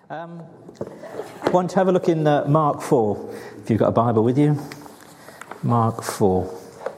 Want to have a look in Mark 4, if you've got a Bible with you. Mark 4.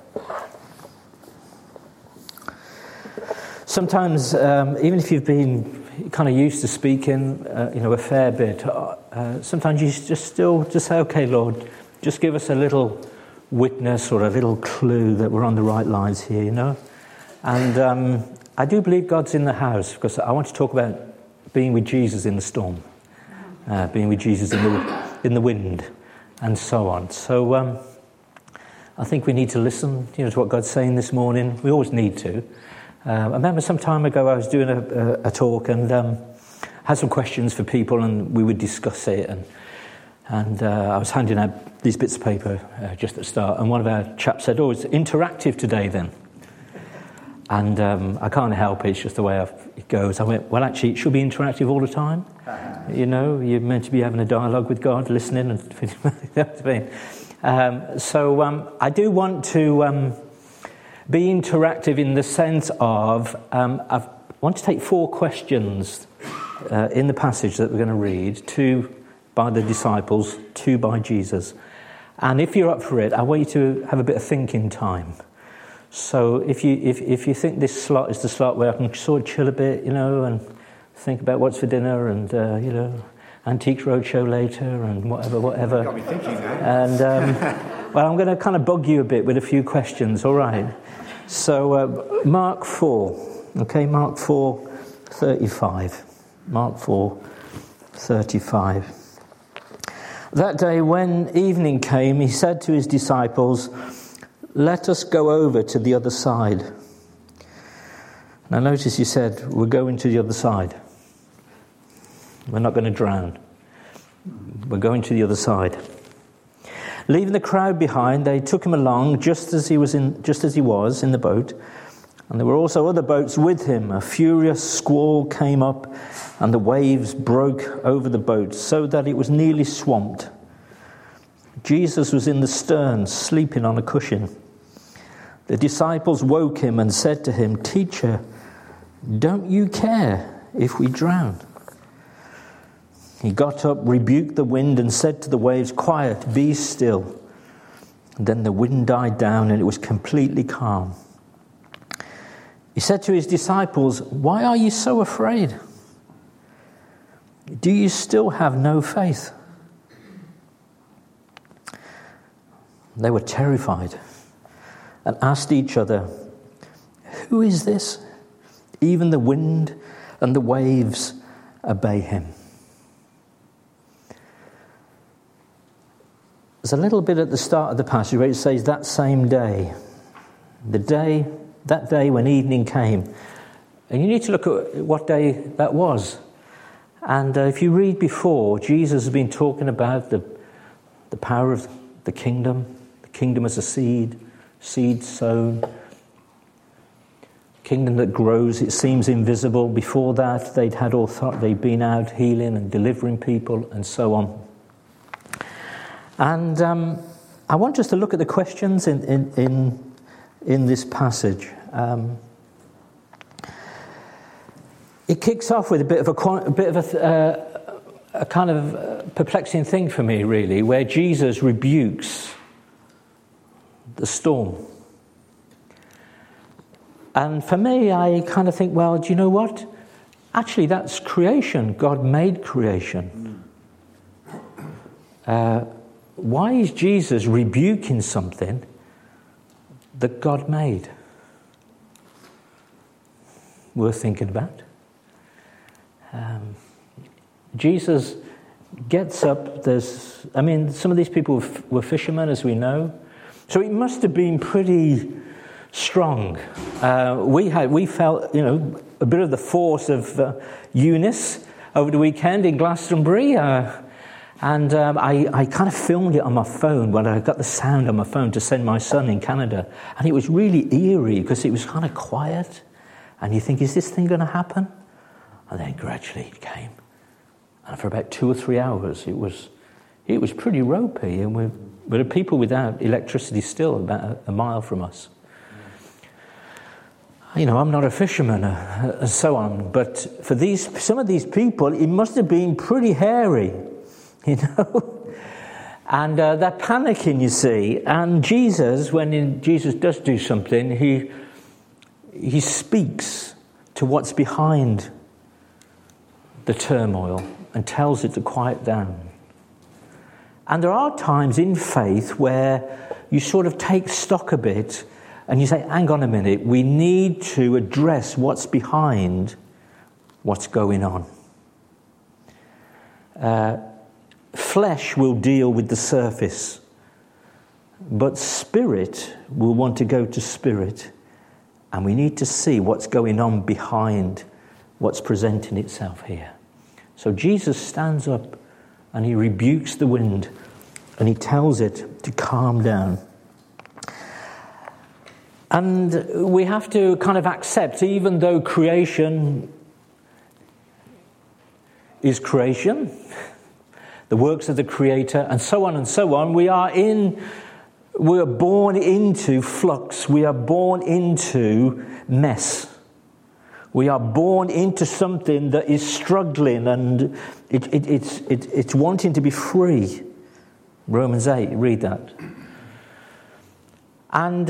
Sometimes, even if you've been kind of used to speaking, a fair bit, sometimes you just say, okay, Lord, just give us a little witness or a little clue that we're on the right lines here, And I do believe God's in the house, because I want to talk about being with Jesus in the storm. Being with Jesus in the wind, and so on. So I think we need to listen, to what God's saying this morning. We always need to. I remember some time ago I was doing a talk and had some questions for people, and we would discuss it. And I was handing out these bits of paper just at the start, and one of our chaps said, "Oh, it's interactive today, then." And I can't help it, it's just the way it goes. I went, well, actually, it should be interactive all the time. You're meant to be having a dialogue with God, listening. I do want to be interactive in the sense of, I want to take 4 questions in the passage that we're going to read, 2 by the disciples, 2 by Jesus. And if you're up for it, I want you to have a bit of thinking time. So if you think this slot is the slot where I can sort of chill a bit, and think about what's for dinner and, Antiques Roadshow later and whatever. Got me thinking now. And, well, I'm going to kind of bug you a bit with a few questions, all right? So Mark 4, okay, Mark 4:35. Mark 4:35. That day when evening came, he said to his disciples, "Let us go over to the other side." Now notice he said, we're going to the other side. We're not going to drown. We're going to the other side. Leaving the crowd behind, they took him along just as he was in the boat. And there were also other boats with him. A furious squall came up, and the waves broke over the boat so that it was nearly swamped. Jesus was in the stern, sleeping on a cushion. The disciples woke him and said to him, "Teacher, don't you care if we drown?" He got up, rebuked the wind, and said to the waves, "Quiet, be still." And then the wind died down, and it was completely calm. He said to his disciples, "Why are you so afraid? Do you still have no faith?" They were terrified and asked each other, "Who is this? Even the wind and the waves obey him." There's a little bit at the start of the passage where it says, "That same day," that day when evening came. And you need to look at what day that was. And if you read before, Jesus has been talking about the power of the kingdom as a seed sown, kingdom that grows, it seems invisible. Before that, they'd had authority, they'd been out healing and delivering people and so on. And I want us to look at the questions in this passage. It kicks off with a bit of a kind of perplexing thing for me, really, where Jesus rebukes the storm. And for me, I kind of think, well, do you know what? Actually, that's creation. God made creation. Why is Jesus rebuking something that God made? Worth thinking about. Jesus gets up. Some of these people were fishermen, as we know. So it must have been pretty strong. We felt, a bit of the force of Eunice over the weekend in Glastonbury. And I kind of filmed it on my phone when I got the sound on my phone to send my son in Canada. And it was really eerie because it was kind of quiet. And you think, is this thing going to happen? And then gradually it came. And for about 2 or 3 hours, it was pretty ropey. And there are people without electricity still about a mile from us. I'm not a fisherman and so on, but for some of these people, it must have been pretty hairy, And they're panicking, you see. And Jesus, when Jesus does do something, he speaks to what's behind the turmoil and tells it to quiet down. And there are times in faith where you sort of take stock a bit and you say, hang on a minute, we need to address what's behind what's going on. Flesh will deal with the surface, but spirit will want to go to spirit, and we need to see what's going on behind what's presenting itself here. So Jesus stands up and he rebukes the wind and he tells it to calm down. And we have to kind of accept, even though creation is creation, the works of the Creator, and so on, we are born into flux. We are born into mess. We are born into something that is struggling and it's wanting to be free. Romans 8, read that. And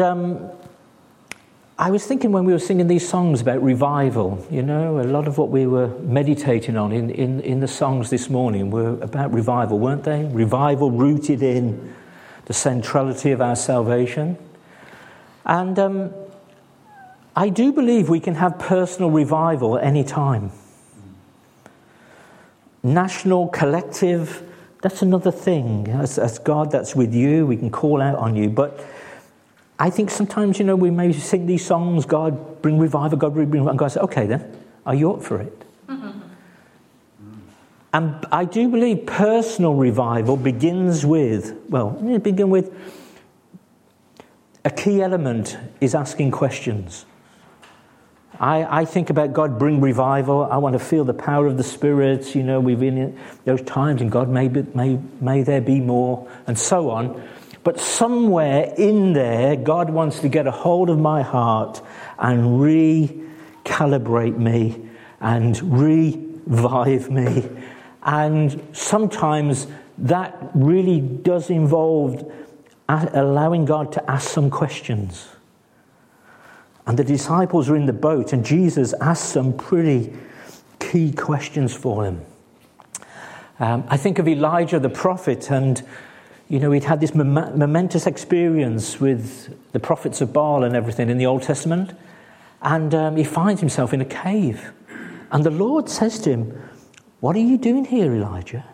I was thinking when we were singing these songs about revival, a lot of what we were meditating on in the songs this morning were about revival, weren't they? Revival rooted in the centrality of our salvation. And I do believe we can have personal revival at any time. National, collective, that's another thing. As God that's with you, we can call out on you. But I think sometimes, we may sing these songs, God bring revival, God bring revival, and God says, okay then, are you up for it? And I do believe personal revival begins with a key element is asking questions. I think about God bring revival. I want to feel the power of the Spirit. We've been in those times, and God may there be more, and so on. But somewhere in there, God wants to get a hold of my heart and recalibrate me and revive me. And sometimes that really does involve allowing God to ask some questions. And the disciples are in the boat, and Jesus asked some pretty key questions for them. I think of Elijah the prophet, and he'd had this momentous experience with the prophets of Baal and everything in the Old Testament. And he finds himself in a cave. And the Lord says to him, what are you doing here, Elijah?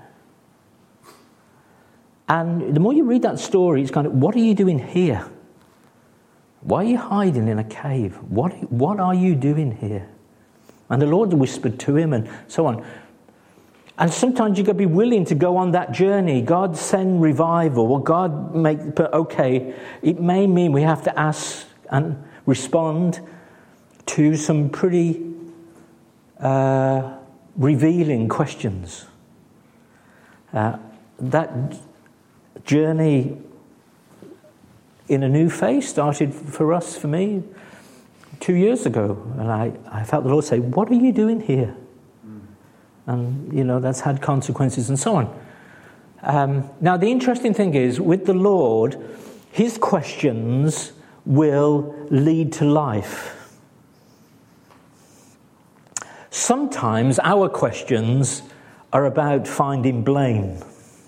And the more you read that story, it's kind of, what are you doing here? Why are you hiding in a cave? What are you doing here? And the Lord whispered to him and so on. And sometimes you've got to be willing to go on that journey. God send revival. Well, it may mean we have to ask and respond to some pretty revealing questions. That journey in a new faith started for me 2 years ago. And I felt the Lord say, what are you doing here? And, that's had consequences and so on. Now, the interesting thing is, with the Lord, his questions will lead to life. Sometimes our questions are about finding blame.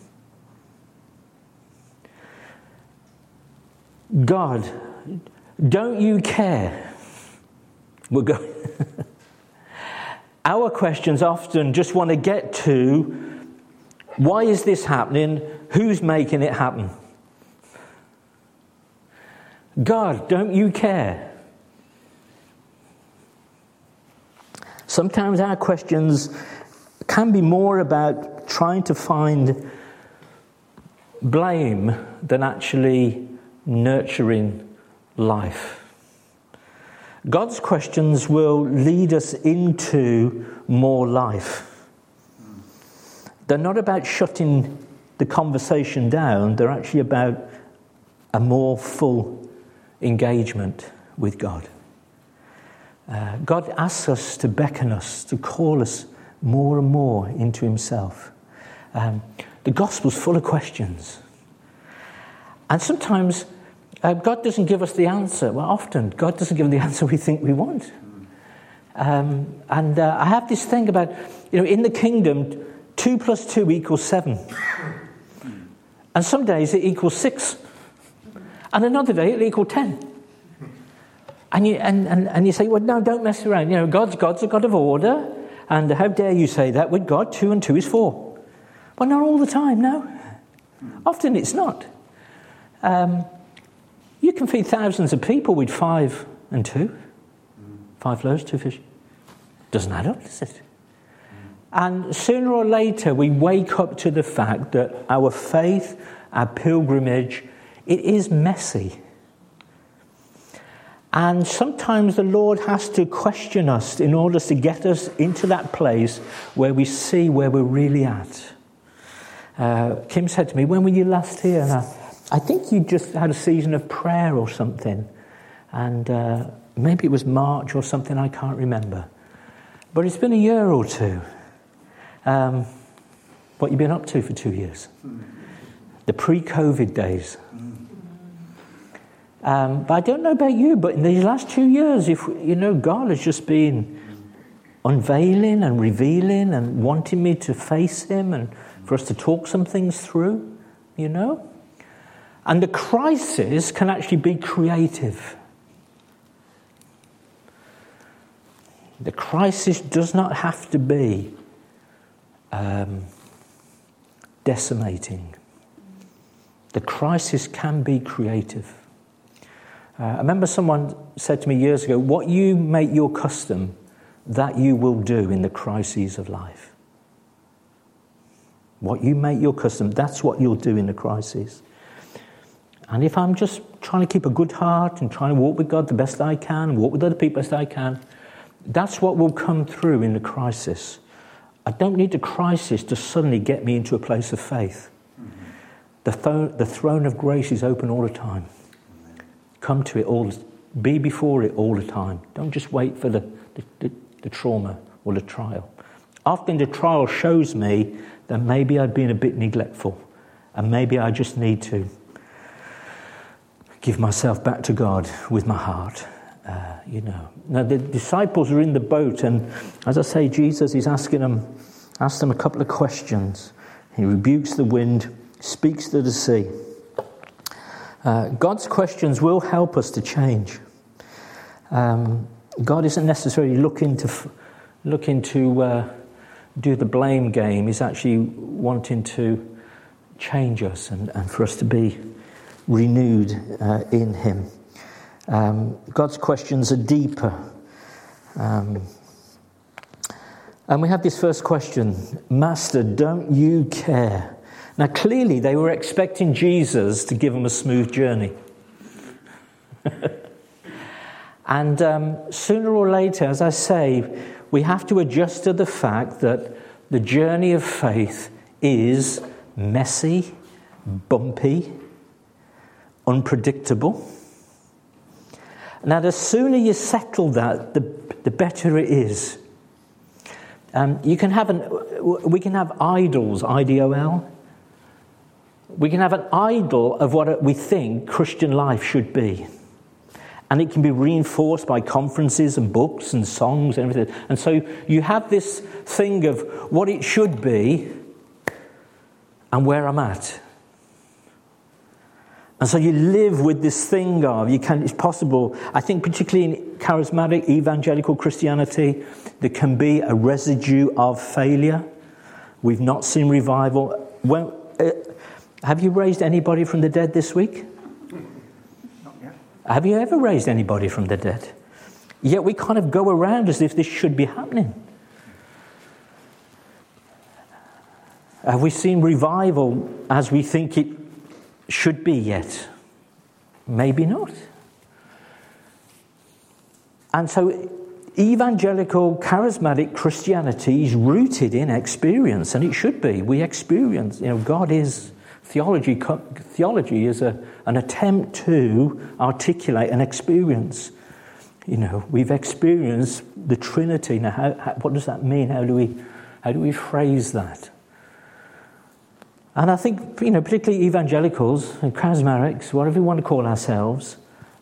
God, don't you care? We're going. Our questions often just want to get to, why is this happening? Who's making it happen? God, don't you care? Sometimes our questions can be more about trying to find blame than actually nurturing life. God's questions will lead us into more life. They're not about shutting the conversation down, they're actually about a more full engagement with God. God asks us to beckon us, to call us more and more into himself. The gospel's full of questions. And sometimes God doesn't give us the answer. Well, often God doesn't give the answer we think we want. I have this thing about, in the kingdom, 2 + 2 = 7. And some days it equals 6. And another day it'll equal 10. And you say, well, no, don't mess around. God's a God of order. And how dare you say that? With God, 2 and 2 is 4. Well, not all the time, no. Often it's not. You can feed thousands of people with 5 and 2. 5 loaves, 2 fish. Doesn't add up, does it? And sooner or later we wake up to the fact that our faith, our pilgrimage, it is messy. And sometimes the Lord has to question us in order to get us into that place where we see where we're really at. Kim said to me, when were you last here? And I think you just had a season of prayer or something. And maybe it was March or something, I can't remember. But it's been a year or two. What you been up to for 2 years? The pre-COVID days. But I don't know about you, but in these last 2 years, God has just been unveiling and revealing and wanting me to face him and for us to talk some things through, And the crisis can actually be creative. The crisis does not have to be decimating. The crisis can be creative. I remember someone said to me years ago, what you make your custom, that you will do in the crises of life. What you make your custom, that's what you'll do in the crises. And if I'm just trying to keep a good heart and trying to walk with God the best I can, walk with other people as I can, that's what will come through in the crisis. I don't need the crisis to suddenly get me into a place of faith. The throne of grace is open all the time. Come to it all, be before it all the time. Don't just wait for the trauma or the trial. Often the trial shows me that maybe I've been a bit neglectful and maybe I just need to give myself back to God with my heart. Now the disciples are in the boat, and as I say, Jesus is asked them a couple of questions. He rebukes the wind, speaks to the sea. God's questions will help us to change. God isn't necessarily looking to do the blame game. He's actually wanting to change us and for us to be renewed in him. God's questions are deeper. And we have this first question, Master, don't you care? Now clearly they were expecting Jesus to give them a smooth journey. And sooner or later, as I say, we have to adjust to the fact that the journey of faith is messy, bumpy, unpredictable. Now, the sooner you settle that, the better it is. We can have idols, IDOL. We can have an idol of what we think Christian life should be. And it can be reinforced by conferences and books and songs and everything. And so you have this thing of what it should be and where I'm at. And so you live with this thing of, it's possible, I think particularly in charismatic evangelical Christianity, there can be a residue of failure. We've not seen revival. Have you raised anybody from the dead this week? Not yet. Have you ever raised anybody from the dead? Yet we kind of go around as if this should be happening. Have we seen revival as we think it should be yet? Maybe not. And so evangelical charismatic Christianity is rooted in experience, and it should be. We experience, God is theology. Theology is an attempt to articulate an experience. we've experienced the Trinity. Now, what does that mean? How do we phrase that? And I think, particularly evangelicals and charismatics, whatever we want to call ourselves,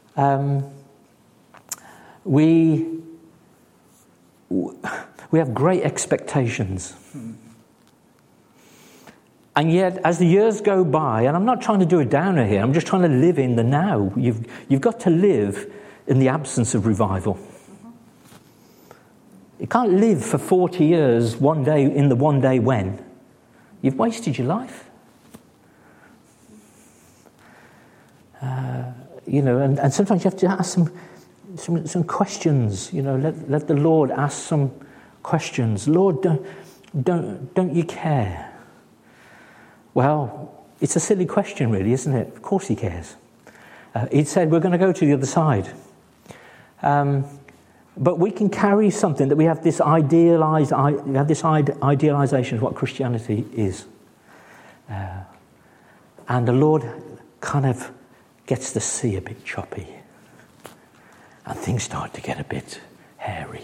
we have great expectations. And yet, as the years go by, and I'm not trying to do a downer here, I'm just trying to live in the now. You've got to live in the absence of revival. You can't live for 40 years one day in the one day when. You've wasted your life. And sometimes you have to ask some questions. Let the Lord ask some questions. Lord, don't you care? Well, it's a silly question, really, isn't it? Of course He cares. He said we're going to go to the other side. But we can carry something that we have this idealization of what Christianity is. And the Lord kind of gets the sea a bit choppy. And things start to get a bit hairy.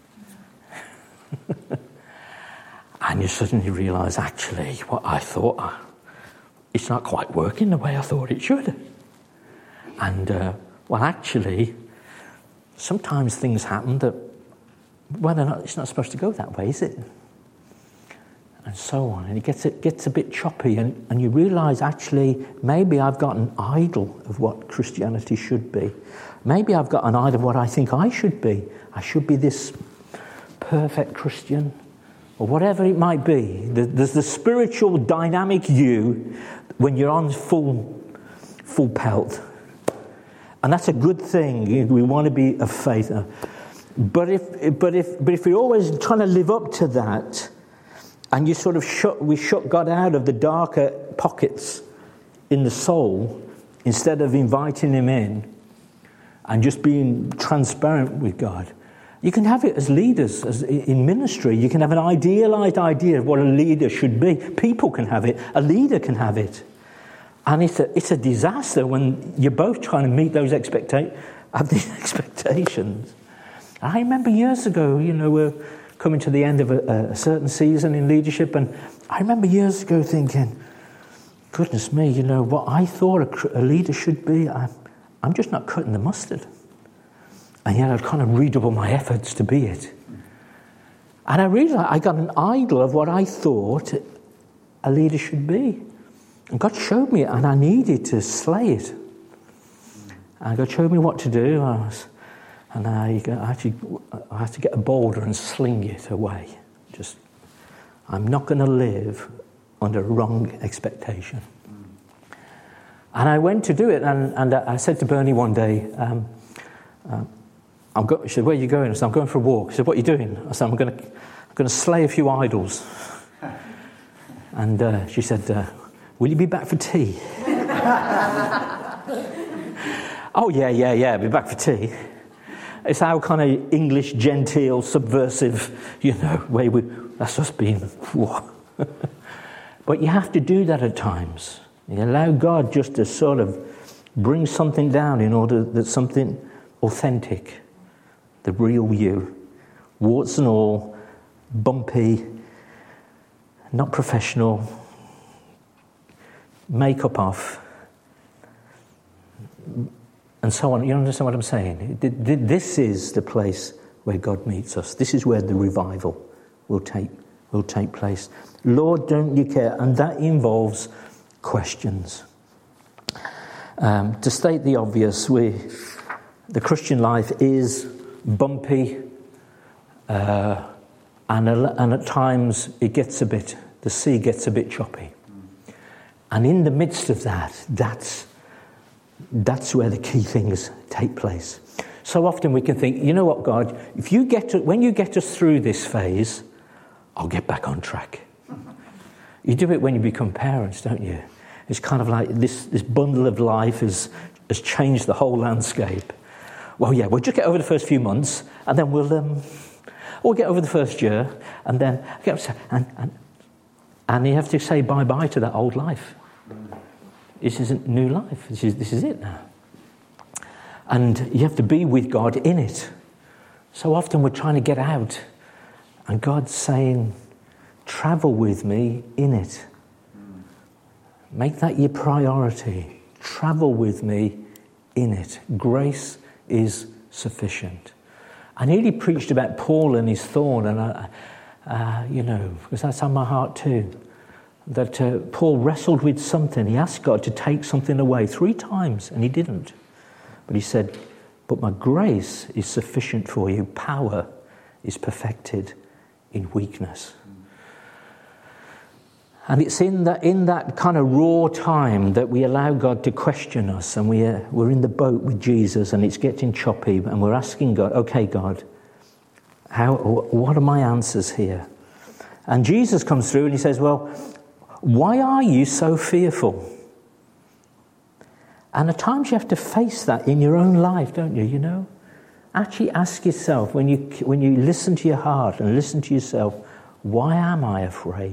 And you suddenly realise, actually, what I thought, it's not quite working the way I thought it should. And, actually, sometimes things happen that, it's not supposed to go that way, is it? And so on. And it gets a bit choppy, and you realise, actually, maybe I've got an idol of what Christianity should be. Maybe I've got an idol of what I think I should be. I should be this perfect Christian, or whatever it might be. There's the spiritual dynamic you when you're on full pelt. And that's a good thing. We want to be of faith. But if we're always trying to live up to that, and you sort of shut God out of the darker pockets in the soul, instead of inviting Him in and just being transparent with God. You can have it as leaders, as in ministry. You can have an idealized idea of what a leader should be. People can have it. A leader can have it. And it's a disaster when you're both trying to meet those expectations. And I remember years ago, we're coming to the end of a certain season in leadership, and I remember years ago thinking, goodness me, what I thought a leader should be, I'm just not cutting the mustard. And yet I'd kind of redouble my efforts to be it. And I realized I got an idol of what I thought a leader should be. And God showed me it, and I needed to slay it. And God showed me what to do. And I had to get a boulder and sling it away. I'm not going to live under wrong expectation. And I went to do it, and I said to Bernie one day, she said, where are you going? I said, I'm going for a walk. She said, what are you doing? I said, I'm going to slay a few idols. And she said, will you be back for tea? Oh, yeah, I'll be back for tea. It's our kind of English, genteel, subversive, way that's us being, whoa. But you have to do that at times. You allow God just to sort of bring something down in order that something authentic, the real you, warts and all, bumpy, not professional, makeup off, and so on. You understand what I'm saying? This is the place where God meets us. This is where the revival will take place. Lord, don't you care? And that involves questions. To state the obvious, the Christian life is bumpy, and at times the sea gets a bit choppy. And in the midst of that, that's where the key things take place. So often we can think, you know what, God, when you get us through this phase, I'll get back on track. You do it when you become parents, don't you? It's kind of like this bundle of life has changed the whole landscape. Well, yeah, we'll just get over the first few months, and then we'll get over the first year, and then and you have to say bye-bye to that old life. This isn't new life. This is it now. And you have to be with God in it. So often we're trying to get out, and God's saying, travel with me in it. Make that your priority. Travel with me in it. Grace is sufficient. I nearly preached about Paul and his thorn, and because that's on my heart too. That Paul wrestled with something. He asked God to take something away 3 times, and he didn't. But he said, but my grace is sufficient for you. Power is perfected in weakness. And it's in that kind of raw time that we allow God to question us, and we're in the boat with Jesus, and it's getting choppy, and we're asking God, okay, God, what are my answers here? And Jesus comes through and he says, well, why are you so fearful? And at times you have to face that in your own life, don't you, Actually ask yourself, when you listen to your heart and listen to yourself, why am I afraid?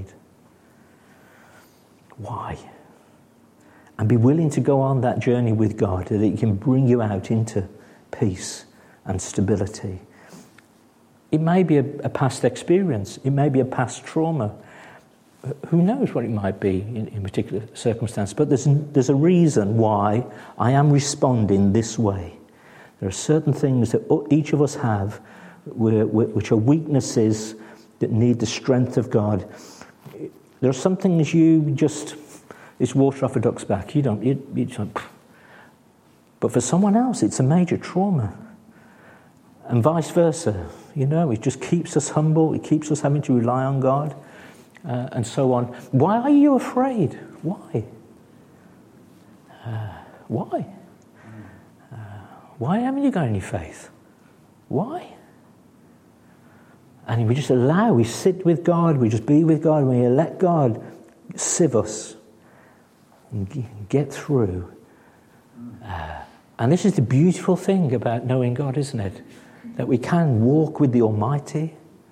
Why? And be willing to go on that journey with God, that it can bring you out into peace and stability. It may be a past experience. It may be a past trauma. Who knows what it might be in particular circumstance. But there's a reason why I am responding this way. There are certain things that each of us have which are weaknesses that need the strength of God. There are some things it's water off a duck's back. You don't. But for someone else, it's a major trauma. And vice versa. It just keeps us humble. It keeps us having to rely on God. And so on. Why are you afraid? Why? Why? Why haven't you got any faith? Why? And we just we sit with God, we just be with God, and we let God sieve us and get through. And this is the beautiful thing about knowing God, isn't it? That we can walk with the Almighty.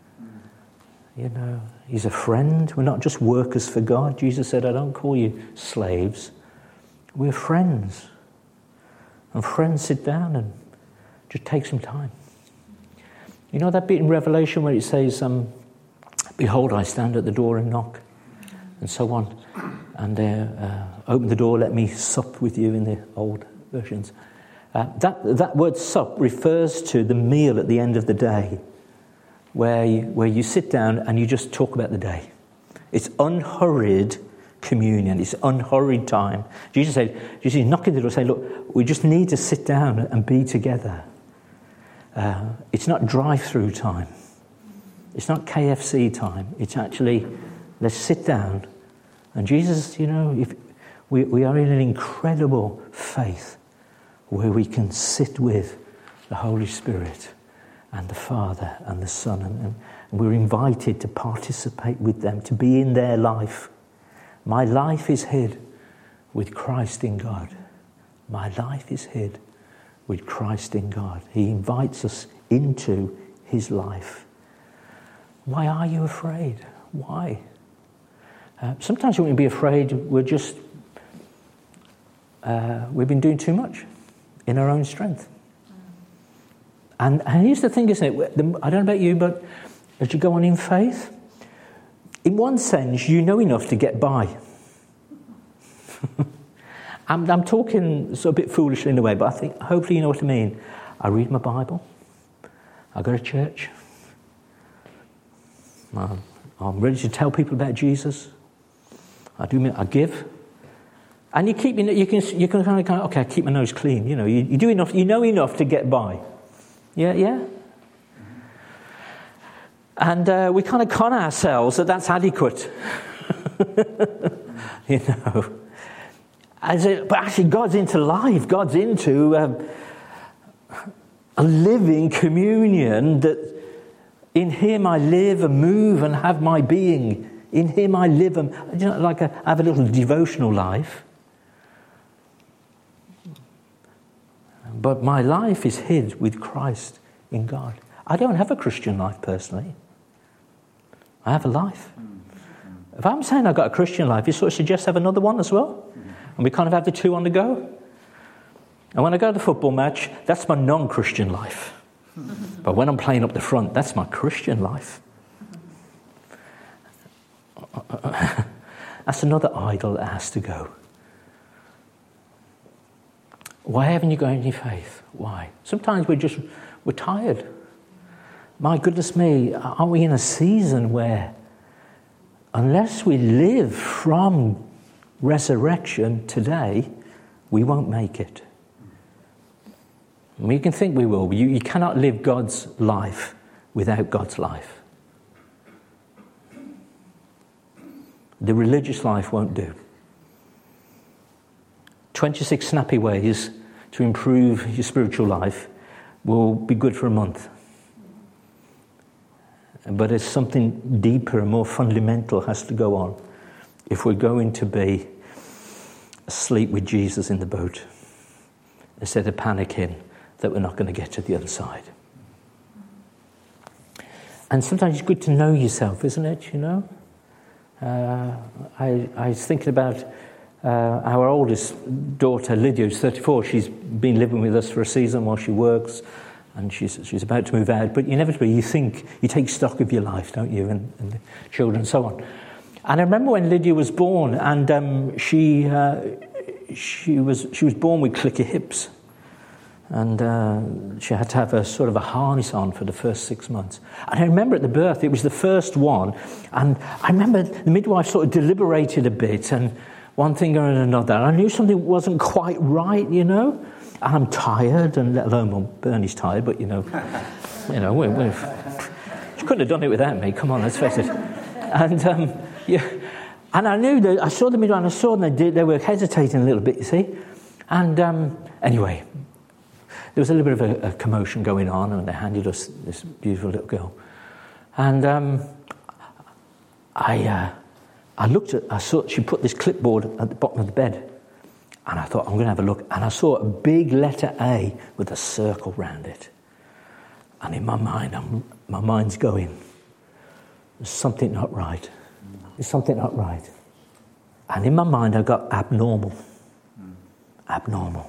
He's a friend. We're not just workers for God. Jesus said, I don't call you slaves. We're friends. And friends sit down and just take some time. That bit in Revelation where it says, behold, I stand at the door and knock, and so on. And open the door, let me sup with you in the old versions. That word sup refers to the meal at the end of the day, where you sit down and you just talk about the day. It's unhurried communion. It's unhurried time. Jesus said, knock at the door, say, look, we just need to sit down and be together. It's not drive-through time. It's not KFC time. It's actually, let's sit down. And Jesus, if we are in an incredible faith where we can sit with the Holy Spirit and the Father and the Son, and we're invited to participate with them, to be in their life. My life is hid with Christ in God. My life is hid with Christ in God. He invites us into his life. Why are you afraid? Why? Sometimes when we be afraid, we've been doing too much in our own strength. And here's the thing, isn't it? I don't know about you, but as you go on in faith, in one sense, you know enough to get by. I'm talking sort of a bit foolishly in a way, but I think hopefully you know what I mean. I read my Bible. I go to church. I'm ready to tell people about Jesus. I give. And you can kind of okay, I keep my nose clean. You do enough. You know enough to get by. Yeah. And we kind of con ourselves that that's adequate. But actually God's into life. God's into a living communion that in him I live and move and have my being. In him I live and I have a little devotional life. But my life is hid with Christ in God. I don't have a Christian life personally. I have a life. If I'm saying I've got a Christian life, you sort of suggest I have another one as well? And we kind of have the two on the go? And when I go to the football match, that's my non-Christian life. But when I'm playing up the front, that's my Christian life. That's another idol that has to go. Why haven't you got any faith? Why? Sometimes we're tired. My goodness me, aren't we in a season where unless we live from resurrection today, we won't make it? We can think we will, but you cannot live God's life without God's life. The religious life won't do. 26 snappy ways to improve your spiritual life will be good for a month. But it's something deeper and more fundamental has to go on if we're going to be asleep with Jesus in the boat instead of panicking that we're not going to get to the other side. And sometimes it's good to know yourself, isn't it, you know? I was thinking about our oldest daughter, Lydia, who's 34. She's been living with us for a season while she works, and she's about to move out. But inevitably, you take stock of your life, don't you, and the children and so on. And I remember when Lydia was born, and she was born with clicker hips, and she had to have a sort of a harness on for the first 6 months. And I remember at the birth, it was the first one, and I remember the midwife sort of deliberated a bit, and one thing or another. And I knew something wasn't quite right, you know. And I'm tired, and let alone, well, Bernie's tired, but, you know, she couldn't have done it without me. Come on, let's face it. And, yeah. And I knew that, I saw the midwife, and I saw them, they were hesitating a little bit, you see. And anyway, there was a little bit of a commotion going on, and they handed us this beautiful little girl. And I saw she put this clipboard at the bottom of the bed, and I thought, I'm going to have a look. And I saw a big letter A with a circle round it. And in my mind, my mind's going, there's something not right. There's something not right. And in my mind, I got abnormal. Abnormal.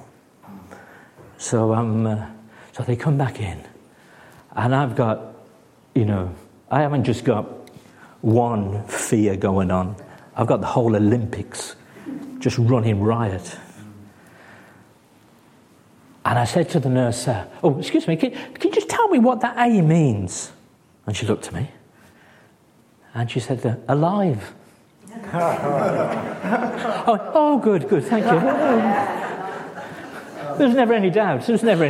So so they come back in, and I've got, you know, I haven't just got one fear going on. I've got the whole Olympics just running riot. And I said to the nurse, oh, excuse me, can you just tell me what that A means? And she looked at me, and she said, alive. oh, good, thank you. There's never any doubt.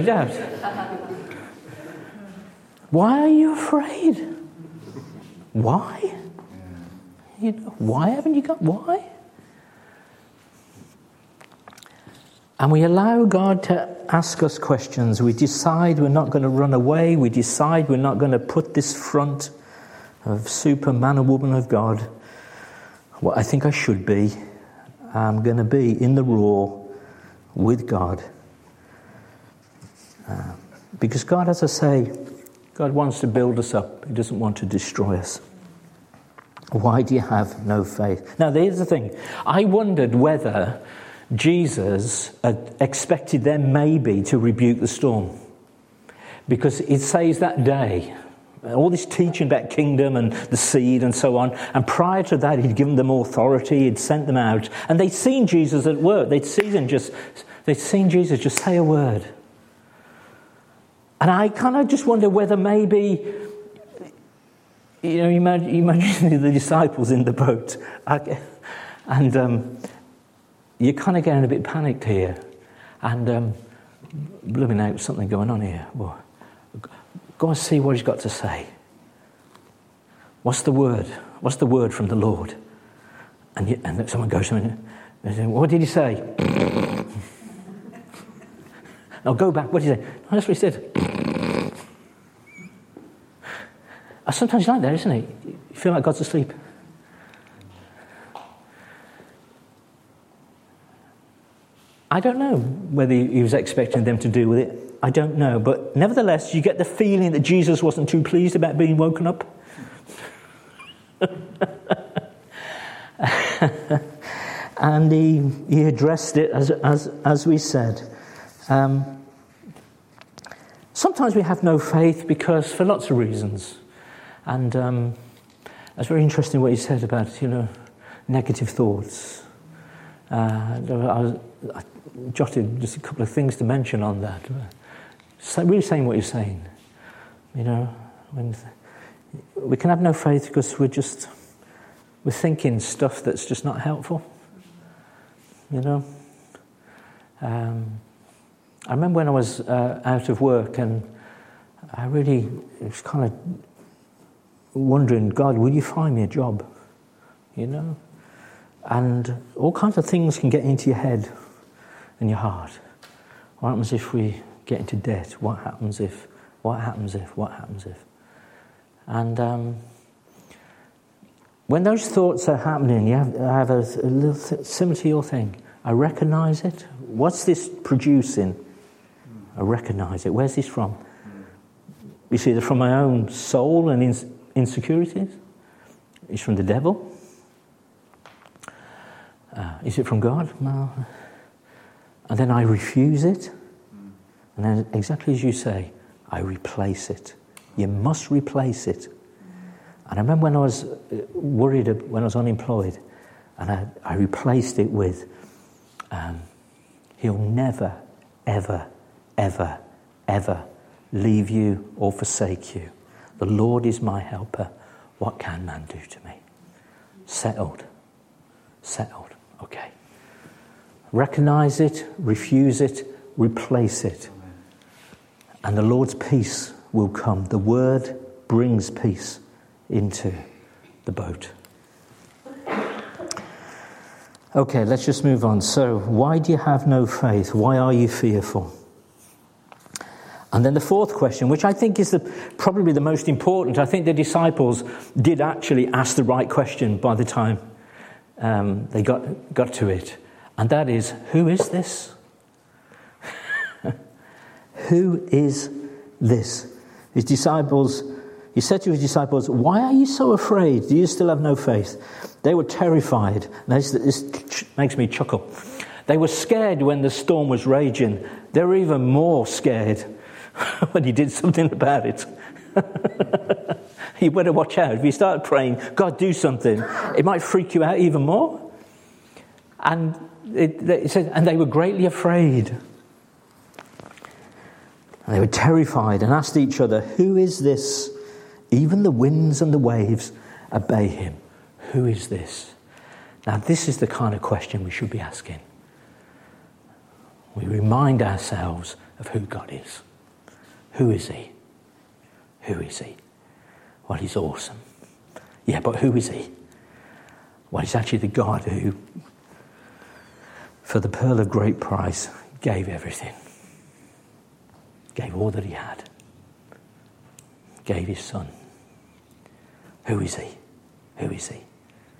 Why are you afraid? Why? You know, why haven't you got why? And we allow God to ask us questions. We decide we're not going to run away. We decide we're not going to put this front of super man or woman of God, what I think I should be. I'm going to be in the raw with God. Because God, as I say, God wants to build us up. He doesn't want to destroy us. Why do you have no faith? Now, here's the thing. I wondered whether Jesus expected them maybe to rebuke the storm. Because it says that day, all this teaching about kingdom and the seed and so on, and prior to that he'd given them authority, he'd sent them out, and they'd seen Jesus at work. They'd seen Jesus just say a word. And I kind of just wonder whether maybe, you know, imagine the disciples in the boat, and you're kind of getting a bit panicked here, and blooming out something going on here. Well, go and see what he's got to say. What's the word? What's the word from the Lord? And someone goes to him and says, what did he say? I'll go back. What did he say? Oh, that's what he said. Sometimes like that, isn't it? You feel like God's asleep. I don't know whether he was expecting them to deal with it. I don't know. But nevertheless, you get the feeling that Jesus wasn't too pleased about being woken up. And he addressed it as we said. Sometimes we have no faith because for lots of reasons. And it's very interesting what you said about, negative thoughts. I jotted just a couple of things to mention on that. Really saying what you're saying. When we can have no faith because we're thinking stuff that's just not helpful. I remember when I was out of work and I really was kind of wondering, God, will you find me a job? And all kinds of things can get into your head and your heart. What happens if we get into debt? What happens if? What happens if? What happens if? And when those thoughts are happening, I have a little similar to your thing. I recognise it. What's this producing? I recognise it. Where's this from? Is it from my own soul and insecurities? Is it from the devil? Is it from God? No. And then I refuse it. And then exactly as you say, I replace it. You must replace it. And I remember when I was worried, when I was unemployed, and I replaced it with, He'll never, ever, ever, ever leave you or forsake you. The Lord is my helper. What can man do to me? Settled. Okay. Recognize it, refuse it, replace it. And the Lord's peace will come. The word brings peace into the boat. Okay, let's just move on. So, why do you have no faith? Why are you fearful? And then the fourth question, which I think is probably the most important. I think the disciples did actually ask the right question by the time they got to it. And that is, who is this? Who is this? His disciples, he said to his disciples, why are you so afraid? Do you still have no faith? They were terrified. This makes me chuckle. They were scared when the storm was raging. They were even more scared when he did something about it. You better watch out. If you start praying, God, do something, it might freak you out even more. And it said, and they were greatly afraid. And they were terrified and asked each other, who is this? Even the winds and the waves obey him. Who is this? Now, this is the kind of question we should be asking. We remind ourselves of who God is. Who is he? Who is he? Well, he's awesome. Yeah, but who is he? Well, he's actually the God who, for the pearl of great price, gave everything. Gave all that he had. Gave his son. Who is he? Who is he?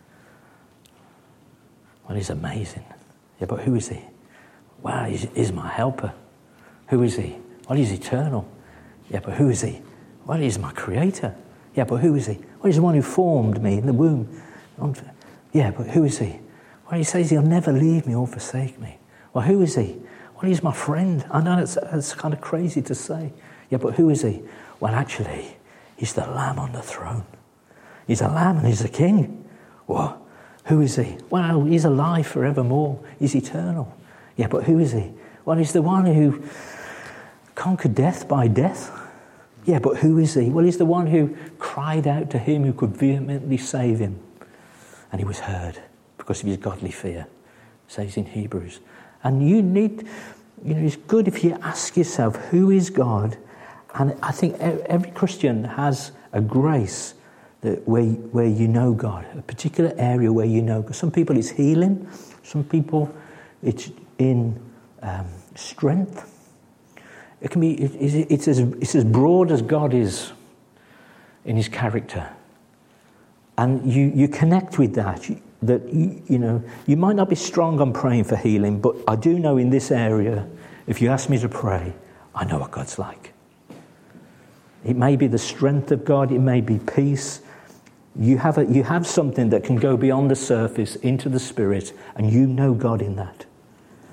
Well, he's amazing. Yeah, but who is he? Wow, he's my helper. Who is he? Well, he's eternal. Yeah, but who is he? Well, he's my creator. Yeah, but who is he? Well, he's the one who formed me in the womb. Yeah, but who is he? Well, he says he'll never leave me or forsake me. Well, who is he? Well, he's my friend. I know it's kind of crazy to say. Yeah, but who is he? Well, actually, he's the Lamb on the throne. He's a lamb and he's a king. What? Who is he? Well, he's alive forevermore. He's eternal. Yeah, but who is he? Well, he's the one who conquered death by death. Yeah, but who is he? Well, he's the one who cried out to him who could vehemently save him. And he was heard because of his godly fear, it says in Hebrews. And you need, it's good if you ask yourself, who is God? And I think every Christian has a grace that where you know God, a particular area where you know God. Some people it's healing, some people it's in strength. It can be. It's as broad as God is in his character, and you connect with that. You might not be strong on praying for healing, but I do know in this area, if you ask me to pray, I know what God's like. It may be the strength of God. It may be peace. You have something that can go beyond the surface into the spirit, and you know God in that.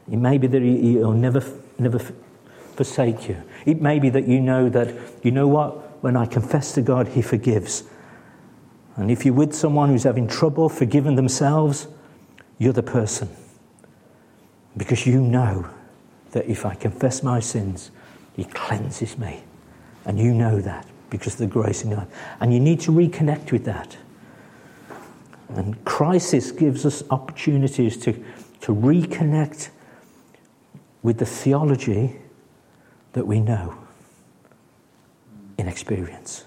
It may be that he'll never forsake you. It may be that you know what? When I confess to God, he forgives. And if you're with someone who's having trouble forgiving themselves, you're the person. Because you know that if I confess my sins, he cleanses me. And you know that because of the grace in your life. And you need to reconnect with that. And crisis gives us opportunities to reconnect with the theology that we know in experience.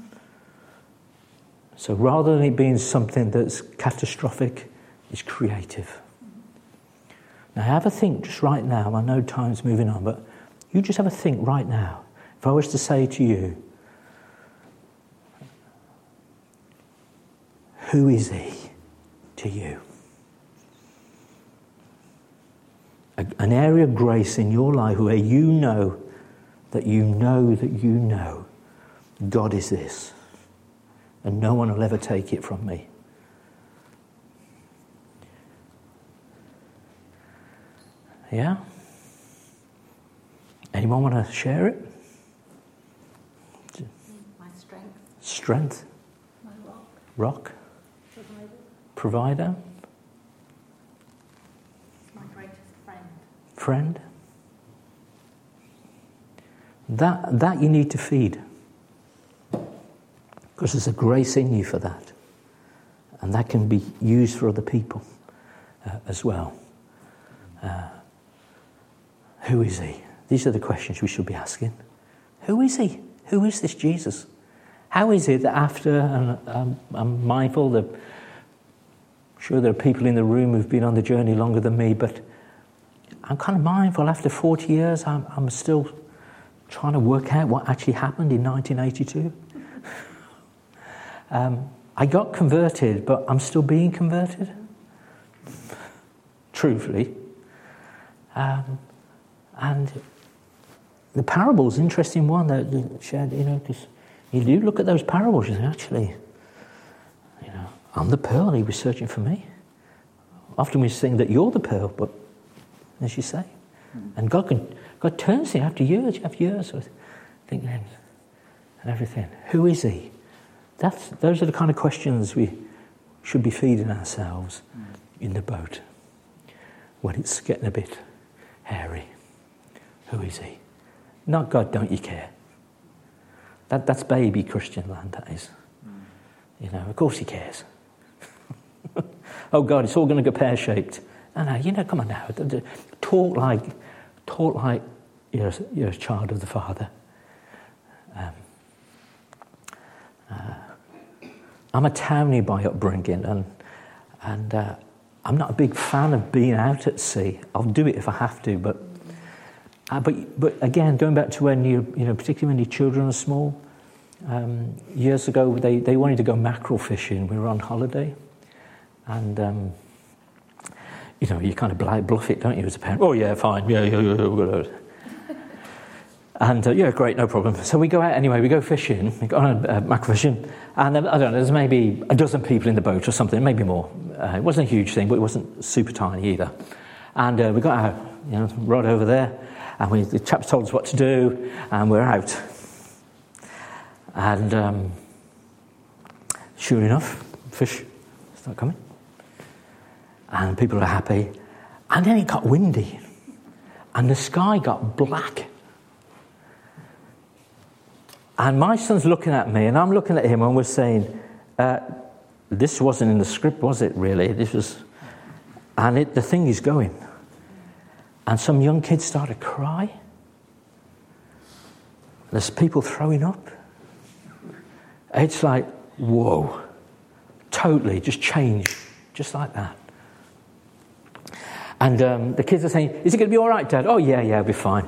So rather than it being something that's catastrophic, it's creative. Now have a think just right now. I know time's moving on, but you just have a think right now. If I was to say to you, who is he to you? An area of grace in your life where you know that you know that you know God is this, and no one will ever take it from me. Yeah? Anyone want to share it? My strength. Strength? My rock. Rock? Provider. Provider? My greatest friend. Friend? That you need to feed. Because there's a grace in you for that. And that can be used for other people as well. Who is he? These are the questions we should be asking. Who is he? Who is this Jesus? How is it that after, and I'm mindful that I'm sure there are people in the room who've been on the journey longer than me, but I'm kind of mindful after 40 years, I'm still trying to work out what actually happened in 1982. I got converted, but I'm still being converted. Truthfully. And the parable's an interesting one that you shared, because you do look at those parables, you say, actually, I'm the pearl, he was searching for me. Often we sing that you're the pearl, but as you say, and God turns to you after years of thinking and everything. Who is he? Those are the kind of questions we should be feeding ourselves in the boat when it's getting a bit hairy. Who is he? Not God, don't you care? That's baby Christian land, that is. Of course he cares. Oh God, it's all going to go pear-shaped. No, come on now. Talk like you're a child of the Father. I'm a townie by upbringing, and I'm not a big fan of being out at sea. I'll do it if I have to, but again, going back to when particularly when your children are small. Years ago, they wanted to go mackerel fishing. We were on holiday, and you kind of bluff it, don't you, as a parent? Oh yeah, fine, yeah. And great, no problem. So we go out anyway. We go fishing. We go on mackerel fishing, and I don't know. There's maybe a dozen people in the boat or something, maybe more. It wasn't a huge thing, but it wasn't super tiny either. And we got our rod over there, and the chaps told us what to do, and we're out. And sure enough, fish start coming, and people are happy. And then it got windy, and the sky got black. And my son's looking at me, and I'm looking at him, and we're saying, this wasn't in the script, was it, really? This was... And the thing is going. And some young kids start to cry. There's people throwing up. It's like, whoa. Totally, just change. Just like that. And the kids are saying, is it going to be all right, Dad? Oh, yeah, it'll be fine,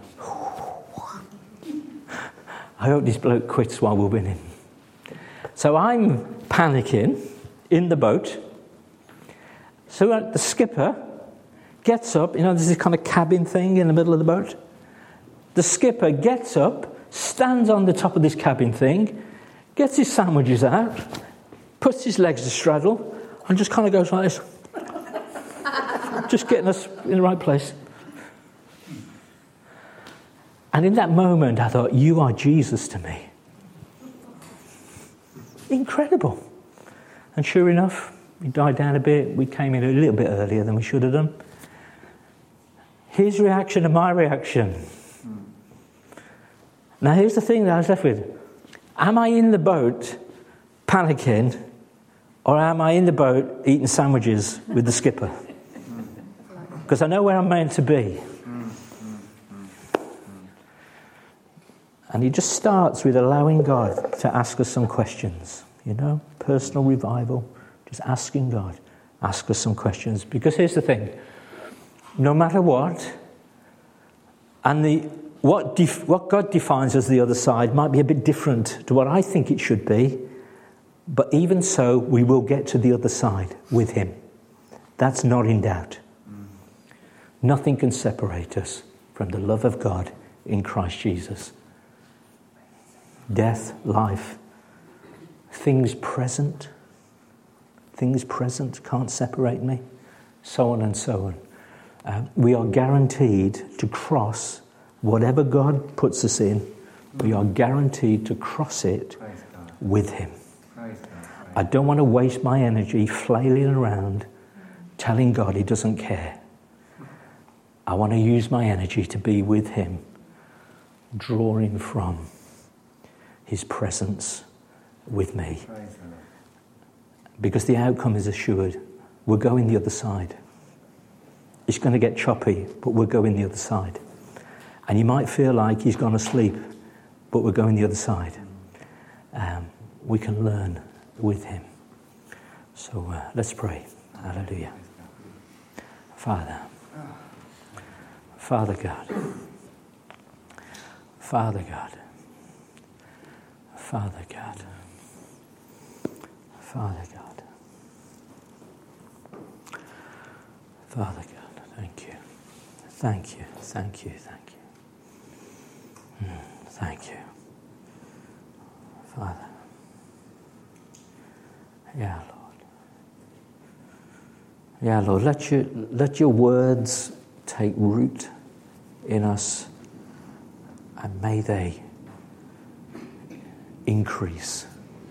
I hope this bloke quits while we're winning. So I'm panicking in the boat. So the skipper gets up. There's this kind of cabin thing in the middle of the boat. The skipper gets up, stands on the top of this cabin thing, gets his sandwiches out, puts his legs to straddle, and just kind of goes like this. just getting us in the right place. And in that moment, I thought, you are Jesus to me. Incredible. And sure enough, we died down a bit. We came in a little bit earlier than we should have done. His reaction and my reaction. Now, here's the thing that I was left with. Am I in the boat panicking, or am I in the boat eating sandwiches with the skipper? Because I know where I'm meant to be. And it just starts with allowing God to ask us some questions. You know, personal revival, just asking God, ask us some questions. Because here's the thing, no matter what, and what God defines as the other side might be a bit different to what I think it should be, but even so, we will get to the other side with him. That's not in doubt. Nothing can separate us from the love of God in Christ Jesus. Death, life, things present can't separate me, so on and so on. We are guaranteed to cross whatever God puts us in. We are guaranteed to cross it with him. I don't want to waste my energy flailing around telling God he doesn't care. I want to use my energy to be with him, drawing from his presence with me. Because the outcome is assured. We're going the other side. It's going to get choppy, but we're going the other side. And you might feel like he's gone asleep, but we're going the other side. We can learn with him. So let's pray. Hallelujah. Father God, Father God, Father God, Father God, Father God, thank you, thank you, thank you, thank you, thank you, Father. Yeah, Lord. Yeah, Lord, let your words take root in us, and may they increase.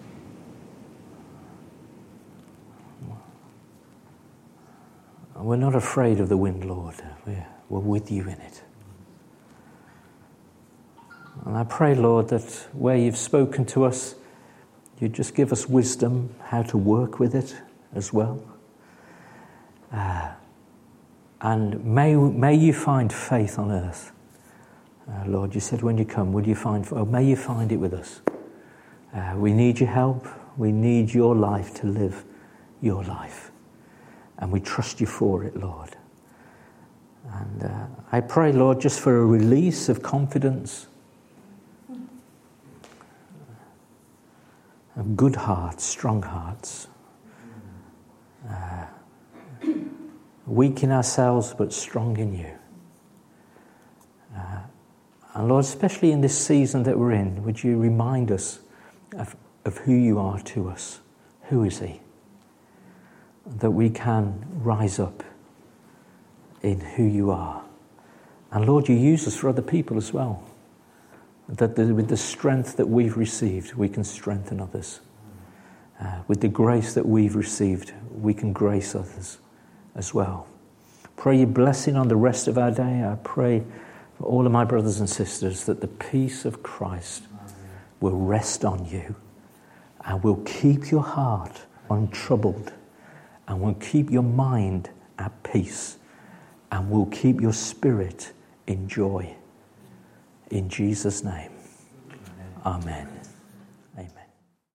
We're not afraid of the wind, Lord. We're with you in it. And I pray, Lord, that where you've spoken to us, you just give us wisdom how to work with it as well. And may you find faith on earth. Lord, you said when you come, may you find it with us. We need your help. We need your life to live your life. And we trust you for it, Lord. And I pray, Lord, just for a release of confidence, of good hearts, strong hearts. Weak in ourselves, but strong in you. And Lord, especially in this season that we're in, would you remind us of who you are to us? Who is he? That we can rise up in who you are. And Lord, you use us for other people as well. That with the strength that we've received, we can strengthen others. With the grace that we've received, we can grace others as well. Pray your blessing on the rest of our day. I pray for all of my brothers and sisters that the peace of Christ will rest on you and will keep your heart untroubled and will keep your mind at peace and will keep your spirit in joy. In Jesus' name, amen.